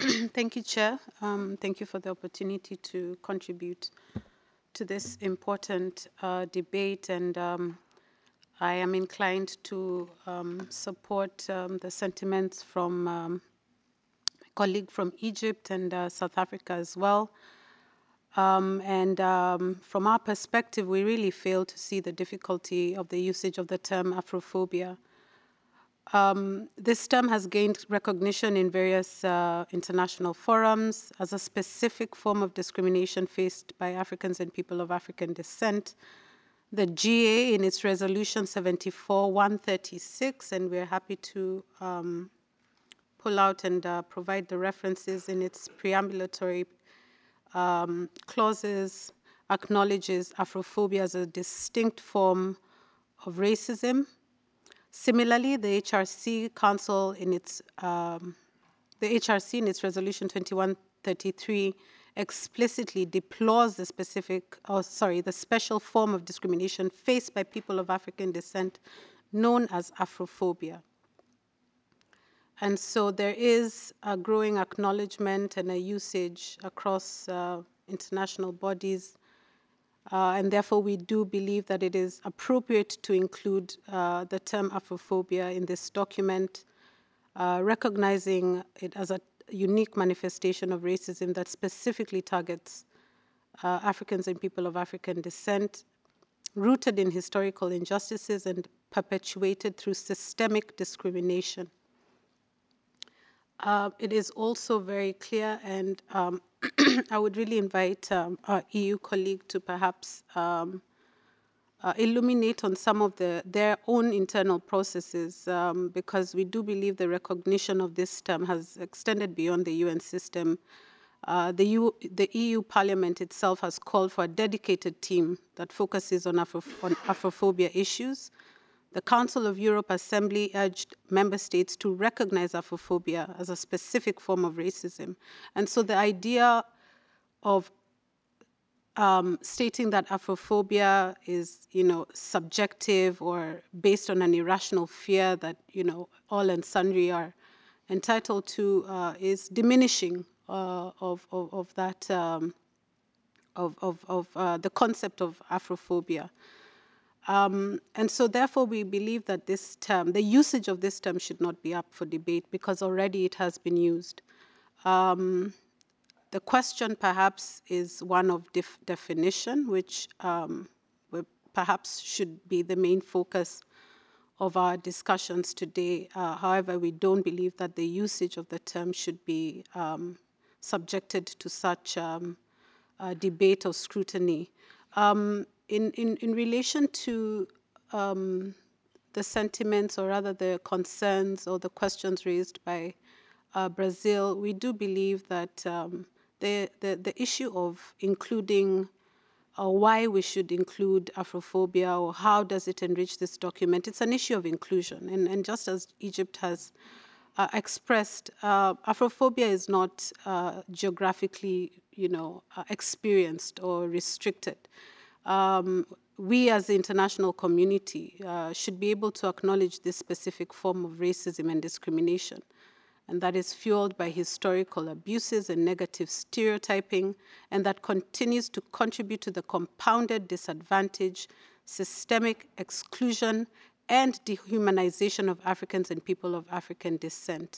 Thank you, Chair. Thank you for the opportunity to contribute to this important debate, and I am inclined to support the sentiments from my colleague from Egypt and South Africa as well. From our perspective, we really fail to see the difficulty of the usage of the term Afrophobia. This term has gained recognition in various international forums as a specific form of discrimination faced by Africans and people of African descent. The GA in its resolution 74-136, and we're happy to pull out and provide the references in its preambulatory clauses, acknowledges Afrophobia as a distinct form of racism. Similarly, the HRC Council in its resolution 2133 explicitly deplores the special form of discrimination faced by people of African descent known as Afrophobia. And so there is a growing acknowledgement and a usage across international bodies, and therefore we do believe that it is appropriate to include the term Afrophobia in this document, recognizing it as a unique manifestation of racism that specifically targets Africans and people of African descent, rooted in historical injustices and perpetuated through systemic discrimination. It is also very clear, and I would really invite our EU colleague to perhaps illuminate on some of their own internal processes, because we do believe the recognition of this term has extended beyond the UN system. The EU Parliament itself has called for a dedicated team that focuses on Afrophobia issues. The Council of Europe Assembly urged member states to recognize Afrophobia as a specific form of racism. And so the idea of stating that Afrophobia is, subjective or based on an irrational fear that, all and sundry are entitled to is diminishing of that, the concept of Afrophobia. And so therefore we believe that this term, the usage of this term should not be up for debate because already it has been used. The question perhaps is one of definition, which perhaps should be the main focus of our discussions today. However, we don't believe that the usage of the term should be subjected to such debate or scrutiny. In relation to the sentiments, or rather the concerns or the questions raised by Brazil, we do believe that the issue of including why we should include Afrophobia or how does it enrich this document, it's an issue of inclusion. And just as Egypt has expressed, Afrophobia is not geographically, experienced or restricted. We as the international community should be able to acknowledge this specific form of racism and discrimination, and that is fueled by historical abuses and negative stereotyping, and that continues to contribute to the compounded disadvantage, systemic exclusion, and dehumanization of Africans and people of African descent.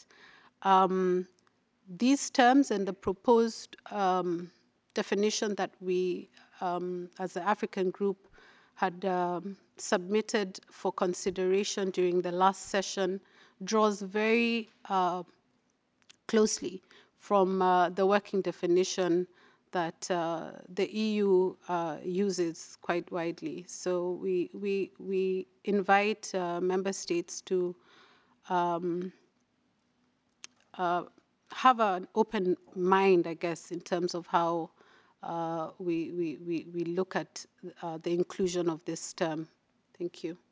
These terms and the proposed definition that we, as the African group, had submitted for consideration during the last session draws very closely from the working definition that the EU uses quite widely. So we invite member states to have an open mind, I guess, in terms of how we look at the inclusion of this term. Thank you.